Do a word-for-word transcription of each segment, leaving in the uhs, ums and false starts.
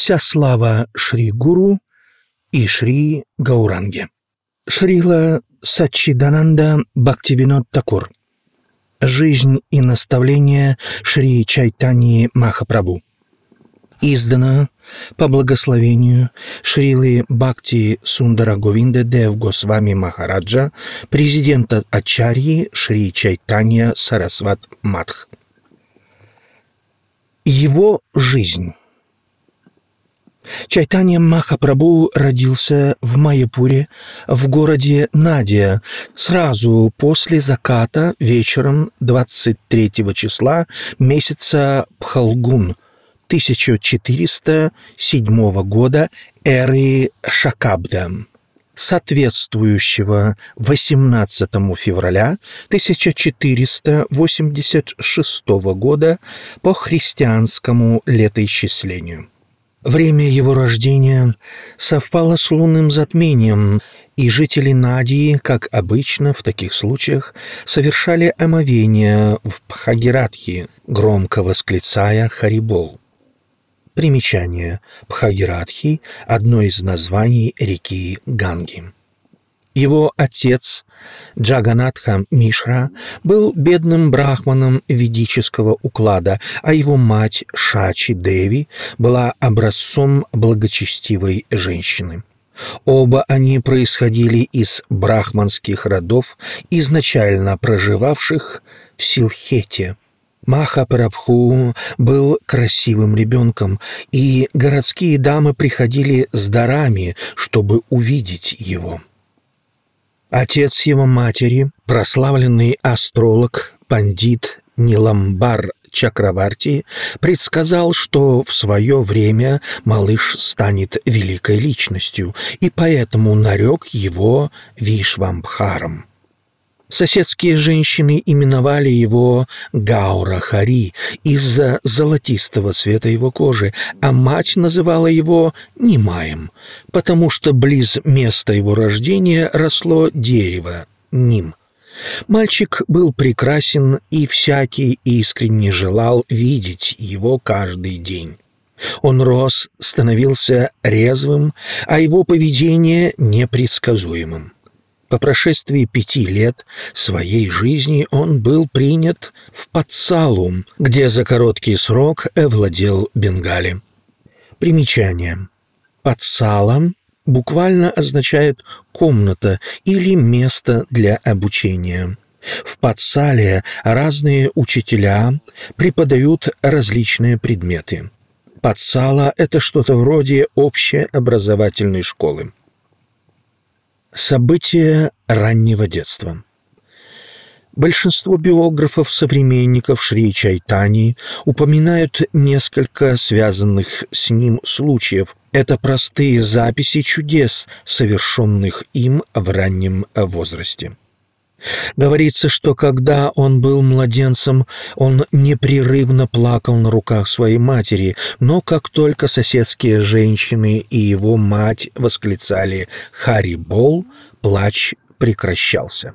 Вся слава Шри Гуру и Шри Гауранге. Шрила Саччидананда Бхактивинод Такур. Жизнь и наставления Шри Чайтаньи Махапрабху. Издано по благословению Шрилы Бхакти Сундара Говинда Дев Госвами Махараджа, президента Ачарьи Шри Чайтанья Сарасват Мадх. Его жизнь. Чайтанья Махапрабху родился в Майяпуре, в городе Надия, сразу после заката вечером двадцать третьего числа месяца Пхалгун тысяча четыреста седьмого года эры Шакабда, соответствующего восемнадцатому февраля тысяча четыреста восемьдесят шестого года по христианскому летоисчислению. Время его рождения совпало с лунным затмением, и жители Надии, как обычно в таких случаях, совершали омовение в Бхагиратхи, громко восклицая «Харибол». Примечание. Бхагиратхи – одно из названий реки Ганги. Его отец Джаганатха Мишра был бедным брахманом ведического уклада, а его мать Шачи Деви была образцом благочестивой женщины. Оба они происходили из брахманских родов, изначально проживавших в Силхете. Махапрабху был красивым ребенком, и городские дамы приходили с дарами, чтобы увидеть его. Отец его матери, прославленный астролог, пандит Ниламбар Чакраварти, предсказал, что в свое время малыш станет великой личностью, и поэтому нарек его Вишвамбхаром. Соседские женщины именовали его Гаура-Хари из-за золотистого цвета его кожи, а мать называла его Нимаем, потому что близ места его рождения росло дерево Ним. Мальчик был прекрасен, и всякий искренне желал видеть его каждый день. Он рос, становился резвым, а его поведение непредсказуемым. По прошествии пяти лет своей жизни он был принят в Патсалу, где за короткий срок овладел Бенгали. Примечание. Патсала буквально означает «комната» или «место для обучения». В Патсале разные учителя преподают различные предметы. Патсала – это что-то вроде общеобразовательной школы. События раннего детства. Большинство биографов-современников Шри Чайтаньи упоминают несколько связанных с ним случаев. Это простые записи чудес, совершенных им в раннем возрасте. Говорится, что когда он был младенцем, он непрерывно плакал на руках своей матери, но как только соседские женщины и его мать восклицали «Харибол», плач прекращался.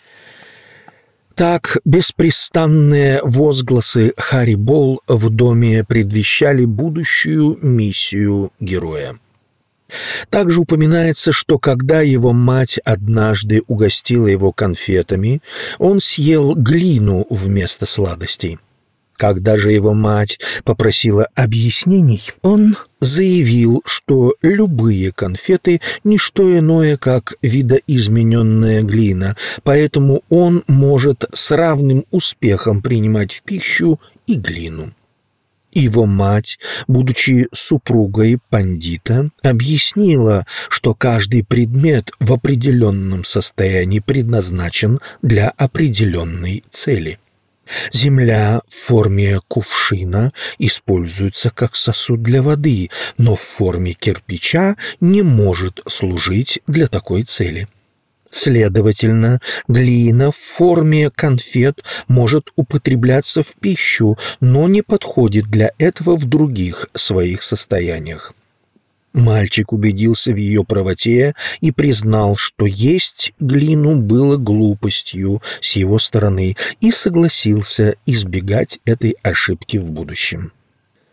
Так беспрестанные возгласы «Харибол» в доме предвещали будущую миссию героя. Также упоминается, что когда его мать однажды угостила его конфетами, он съел глину вместо сладостей. Когда же его мать попросила объяснений, он заявил, что любые конфеты – не что иное, как видоизмененная глина, поэтому он может с равным успехом принимать в пищу и глину. Его мать, будучи супругой пандита, объяснила, что каждый предмет в определенном состоянии предназначен для определенной цели. Земля в форме кувшина используется как сосуд для воды, но в форме кирпича не может служить для такой цели. Следовательно, глина в форме конфет может употребляться в пищу, но не подходит для этого в других своих состояниях. Мальчик убедился в ее правоте и признал, что есть глину было глупостью с его стороны, и согласился избегать этой ошибки в будущем.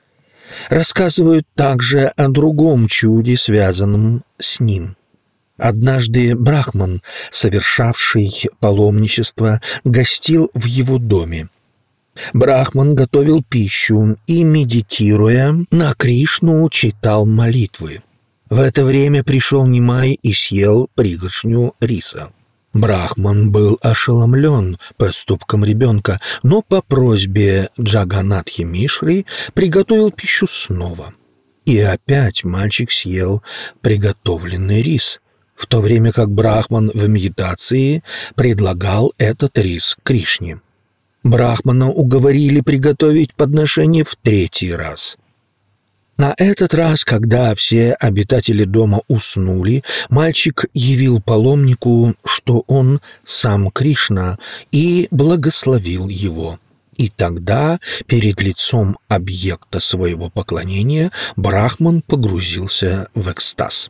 Рассказывают также о другом чуде, связанном с ним. Однажды брахман, совершавший паломничество, гостил в его доме. Брахман готовил пищу и, медитируя на Кришну, читал молитвы. В это время пришел Нимай и съел пригоршню риса. Брахман был ошеломлен поступком ребенка, но по просьбе Джаганатхи Мишры приготовил пищу снова. И опять мальчик съел приготовленный рис, в то время как Брахман в медитации предлагал этот рис Кришне. Брахмана уговорили приготовить подношение в третий раз. На этот раз, когда все обитатели дома уснули, мальчик явил паломнику, что он сам Кришна, и благословил его. И тогда, перед лицом объекта своего поклонения, Брахман погрузился в экстаз.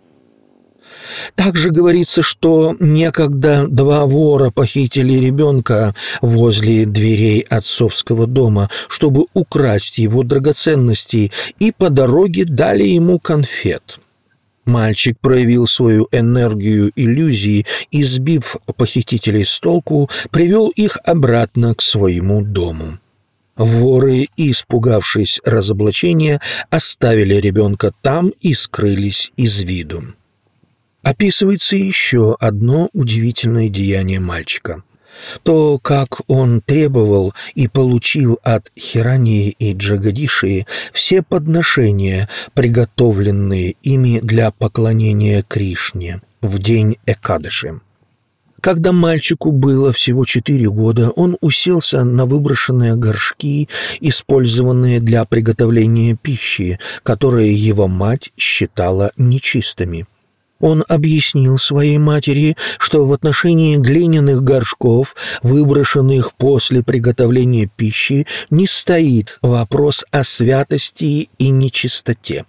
Также говорится, что некогда два вора похитили ребенка возле дверей отцовского дома, чтобы украсть его драгоценности, и по дороге дали ему конфет. Мальчик проявил свою энергию иллюзии и, сбив похитителей с толку, привел их обратно к своему дому. Воры, испугавшись разоблачения, оставили ребенка там и скрылись из виду. Описывается еще одно удивительное деяние мальчика. То, как он требовал и получил от Хираньи и Джагадиши все подношения, приготовленные ими для поклонения Кришне в день Экадаши. Когда мальчику было всего четыре года, он уселся на выброшенные горшки, использованные для приготовления пищи, которые его мать считала нечистыми. Он объяснил своей матери, что в отношении глиняных горшков, выброшенных после приготовления пищи, не стоит вопрос о святости и нечистоте.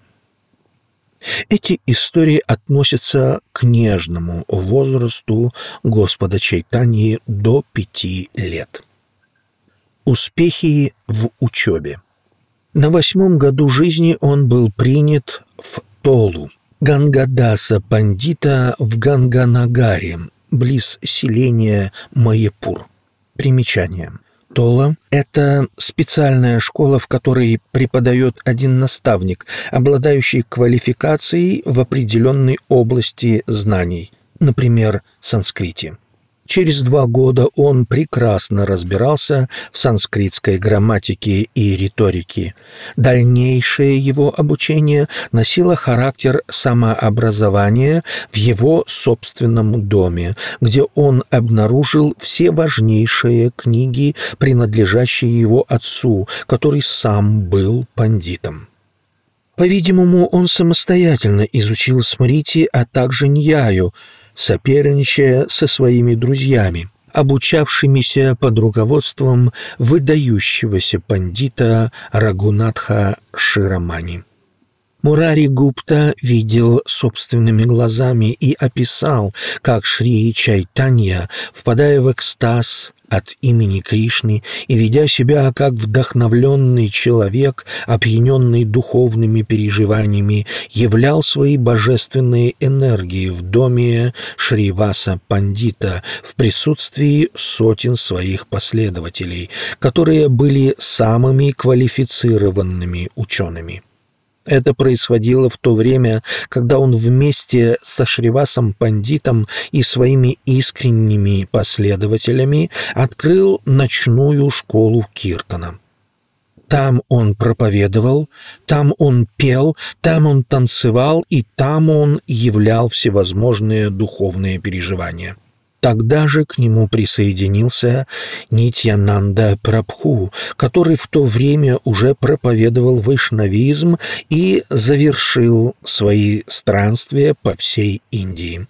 Эти истории относятся к нежному возрасту Господа Чайтаньи до пяти лет. Успехи в учебе. На восьмом году жизни он был принят в Толу Гангадаса Пандита в Ганганагаре, близ селения Майяпур. Примечание. Тола – это специальная школа, в которой преподает один наставник, обладающий квалификацией в определенной области знаний, например, санскрите. Через два года он прекрасно разбирался в санскритской грамматике и риторике. Дальнейшее его обучение носило характер самообразования в его собственном доме, где он обнаружил все важнейшие книги, принадлежащие его отцу, который сам был пандитом. По-видимому, он самостоятельно изучил смрити, а также ньяю, соперничая со своими друзьями, обучавшимися под руководством выдающегося пандита Рагунатха Ширамани. Мурари Гупта видел собственными глазами и описал, как Шри Чайтанья, впадая в экстаз от имени Кришны и ведя себя как вдохновленный человек, опьяненный духовными переживаниями, являл свои божественные энергии в доме Шриваса Пандита в присутствии сотен своих последователей, которые были самыми квалифицированными учеными. Это происходило в то время, когда он вместе со Шривасом Пандитом и своими искренними последователями открыл ночную школу киртана. Там он проповедовал, там он пел, там он танцевал, и там он являл всевозможные духовные переживания. Тогда же к нему присоединился Нитьянанда Прабху, который в то время уже проповедовал вайшнавизм и завершил свои странствия по всей Индии.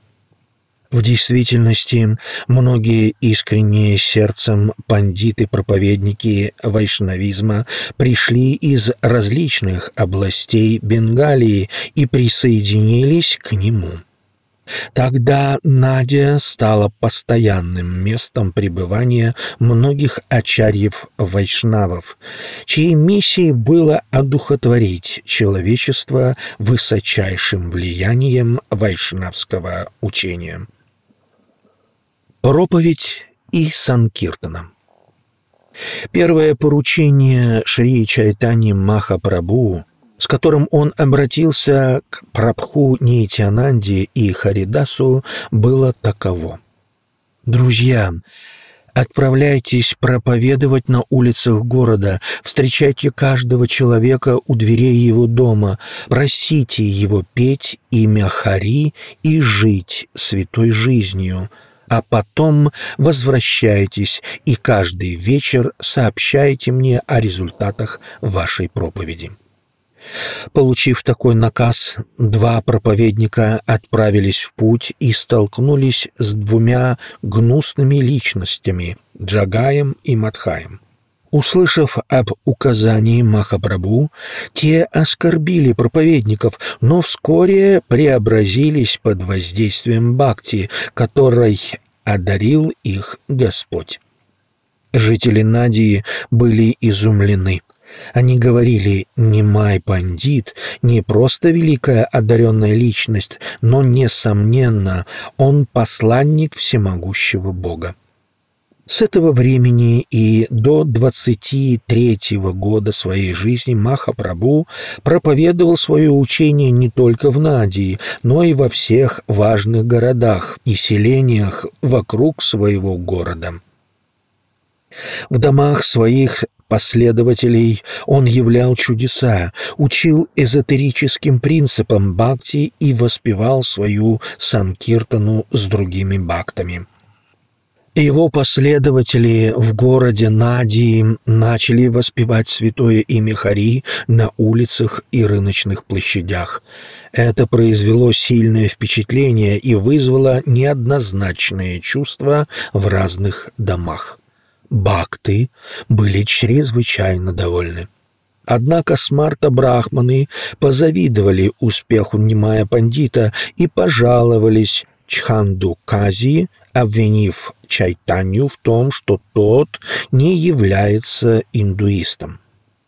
В действительности, многие искренние сердцем пандиты-проповедники вайшнавизма пришли из различных областей Бенгалии и присоединились к нему. Тогда Надя стала постоянным местом пребывания многих ачарьев-вайшнавов, чьей миссией было одухотворить человечество высочайшим влиянием вайшнавского учения. Проповедь и санкиртана. Первое поручение Шри Чайтаньи Махапрабху, с которым он обратился к Прабху Нитьянанде и Харидасу, было таково: «Друзья, отправляйтесь проповедовать на улицах города, встречайте каждого человека у дверей его дома, просите его петь имя Хари и жить святой жизнью, а потом возвращайтесь и каждый вечер сообщайте мне о результатах вашей проповеди». Получив такой наказ, два проповедника отправились в путь и столкнулись с двумя гнусными личностями – Джагаем и Мадхаем. Услышав об указании Махапрабху, те оскорбили проповедников, но вскоре преобразились под воздействием бхакти, которой одарил их Господь. Жители Надии были изумлены. Они говорили: «Нимай Пандит не просто великая одаренная личность, но, несомненно, он посланник всемогущего Бога». С этого времени и до двадцати третьего года своей жизни Махапрабху проповедовал свое учение не только в Надии, но и во всех важных городах и селениях вокруг своего города. В домах своих последователей он являл чудеса, учил эзотерическим принципам бхакти и воспевал свою санкиртану с другими бхактами. Его последователи в городе Надии начали воспевать святое имя Хари на улицах и рыночных площадях. Это произвело сильное впечатление и вызвало неоднозначные чувства в разных домах. Бхакты были чрезвычайно довольны. Однако смарта-брахманы позавидовали успеху Нимая Пандита и пожаловались Чханду Кази, обвинив Чайтанью в том, что тот не является индуистом.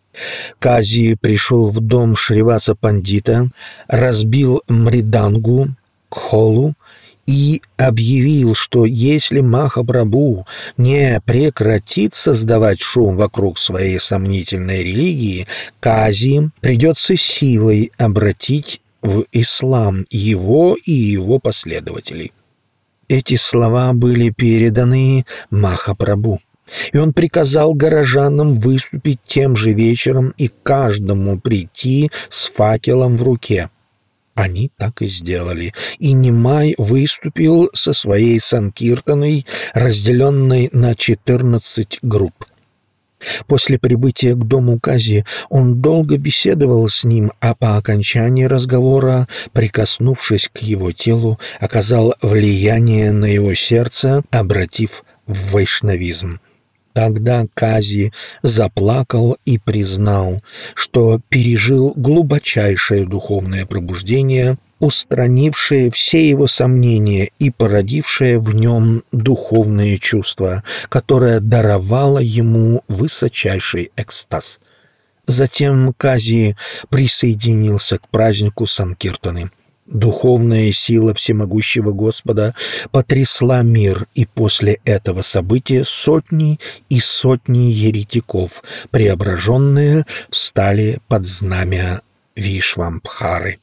Кази пришел в дом Шриваса Пандита, разбил мридангу, кхолу и объявил, что если Махапрабху не прекратит создавать шум вокруг своей сомнительной религии, Кази придется силой обратить в ислам его и его последователей. Эти слова были переданы Махапрабху, и он приказал горожанам выступить тем же вечером и каждому прийти с факелом в руке. Они так и сделали, и Нимай выступил со своей санкиртаной, разделенной на четырнадцать групп. После прибытия к дому Кази он долго беседовал с ним, а по окончании разговора, прикоснувшись к его телу, оказал влияние на его сердце, обратив в вайшнавизм. Тогда Кази заплакал и признал, что пережил глубочайшее духовное пробуждение, устранившее все его сомнения и породившее в нем духовное чувство, которое даровало ему высочайший экстаз. Затем Кази присоединился к празднику Санкиртаны. Духовная сила всемогущего Господа потрясла мир, и после этого события сотни и сотни еретиков, преображенные, встали под знамя Вишвамбхары.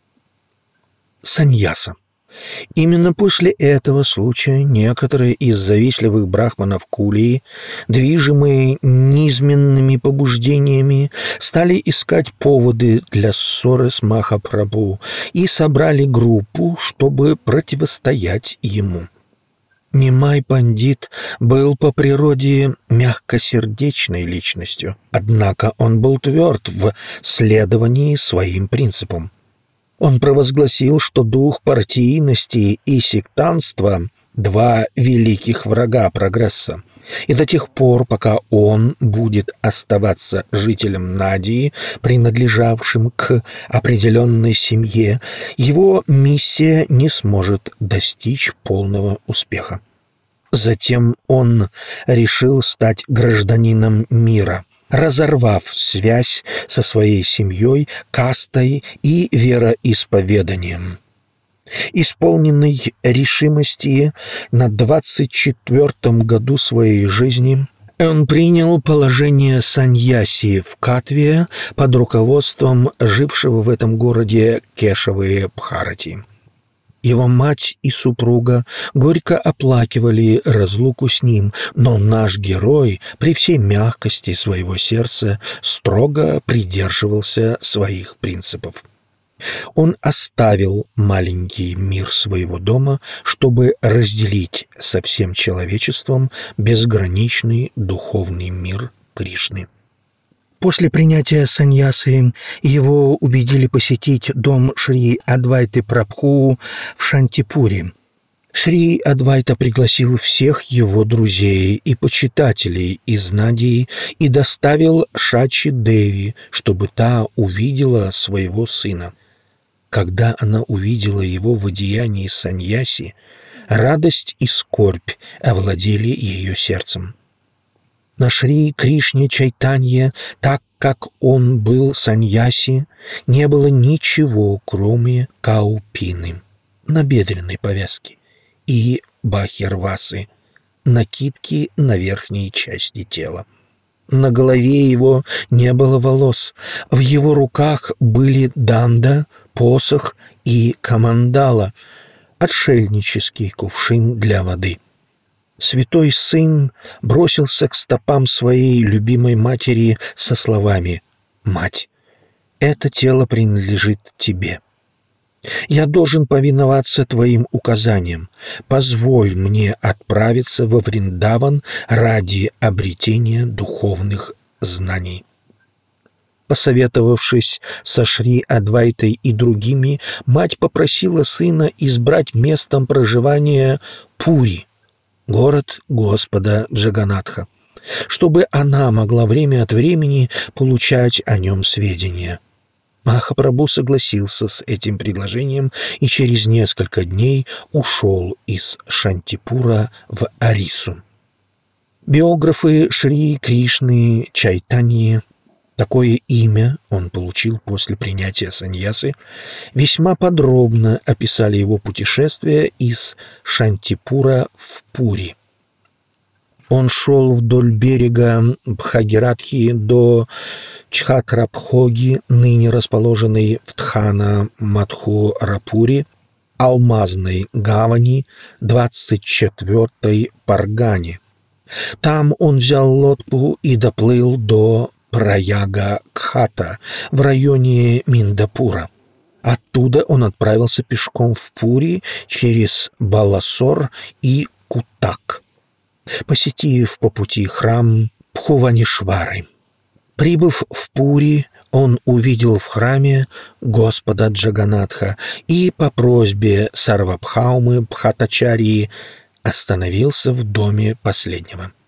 Саньяса. Именно после этого случая некоторые из завистливых брахманов Кулии, движимые низменными побуждениями, стали искать поводы для ссоры с Махапрабху и собрали группу, чтобы противостоять ему. Нимай Пандит был по природе мягкосердечной личностью, однако он был тверд в следовании своим принципам. Он провозгласил, что дух партийности и сектантства – два великих врага прогресса. И до тех пор, пока он будет оставаться жителем Надии, принадлежавшим к определенной семье, его миссия не сможет достичь полного успеха. Затем он решил стать гражданином мира, разорвав связь со своей семьей, кастой и вероисповеданием. Исполненный решимости на двадцать четвёртом году своей жизни, он принял положение саньяси в Катве под руководством жившего в этом городе Кешавы Бхарати. Его мать и супруга горько оплакивали разлуку с ним, но наш герой при всей мягкости своего сердца строго придерживался своих принципов. Он оставил маленький мир своего дома, чтобы разделить со всем человечеством безграничный духовный мир Кришны. После принятия саньясы его убедили посетить дом Шри Адвайты Прабху в Шантипуре. Шри Адвайта пригласил всех его друзей и почитателей из Надии и доставил Шачи Деви, чтобы та увидела своего сына. Когда она увидела его в одеянии саньяси, радость и скорбь овладели ее сердцем. На Шри Кришне Чайтанье, так как он был саньяси, не было ничего, кроме каупины, набедренной повязки, и бахирвасы, накидки на верхней части тела. На голове его не было волос, в его руках были данда, посох и камандала, отшельнический кувшин для воды. Святой сын бросился к стопам своей любимой матери со словами: «Мать, это тело принадлежит тебе. Я должен повиноваться твоим указаниям. Позволь мне отправиться во Вриндаван ради обретения духовных знаний». Посоветовавшись со Шри Адвайтой и другими, мать попросила сына избрать местом проживания Пури, город Господа Джаганатха, чтобы она могла время от времени получать о нем сведения. Махапрабху согласился с этим предложением и через несколько дней ушел из Шантипура в Орису. Биографы Шри Кришны Чайтаньи, такое имя он получил после принятия саньясы, весьма подробно описали его путешествие из Шантипура в Пури. Он шел вдоль берега Бхагиратхи до Чхатрабхоги, ныне расположенной в Тхана-Мадхурапуре, алмазной гавани, двадцать четвёртой Паргани. Там он взял лодку и доплыл до Праяга-Кхата в районе Миндапура. Оттуда он отправился пешком в Пури через Баласор и Кутак, посетив по пути храм Бхуванишвары. Прибыв в Пури, он увидел в храме Господа Джаганатха и по просьбе Сарвабхаумы Бхаттачарьи остановился в доме последнего.